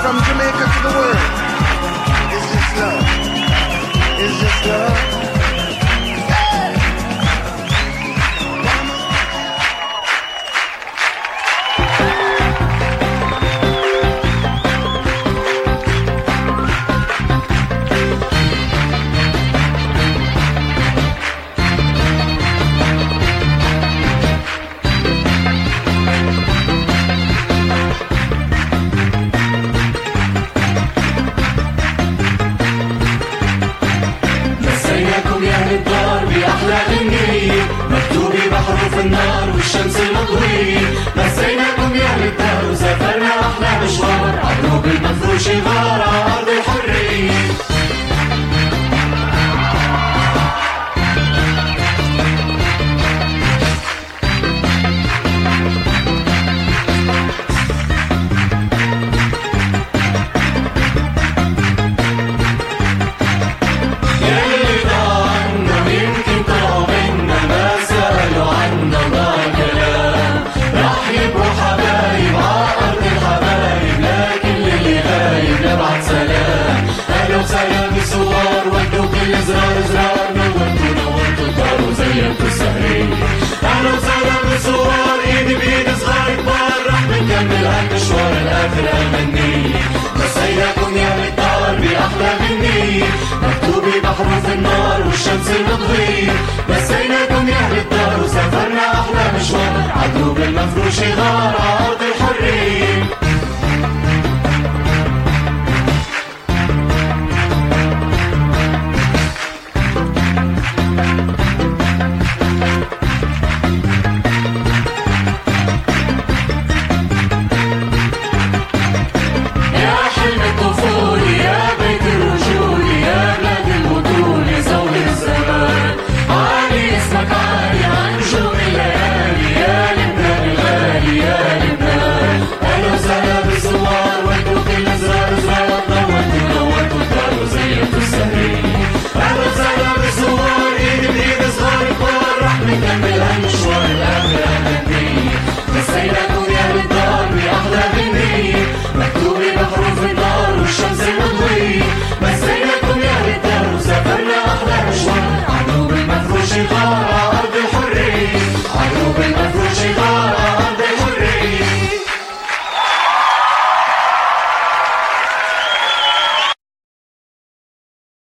from Jamaica to the world. It's just love. It's just love. مكتوبي بحروف النار والشمس مضوية. نسيناكم يا أهل الدار وسافرنا أحلى مشوار عالدروب المفروش غار عالأرض الحرية. سلام الصور ودوا كل زرار نورتوا الدار وزينتوا السهرية. أهلا وسهلا بالصور إيدي بإيد صغار كبار رح نكمل هالمشوار الآخر أمنية. نسيناكم يا أهل الدار بأحلى غنية مكتوبة بحروف النار والشمس المضوية. نسيناكم يا أهل الدار وسافرنا أحلى مشوار عالدروب المفروش غار عالأرض الحرية.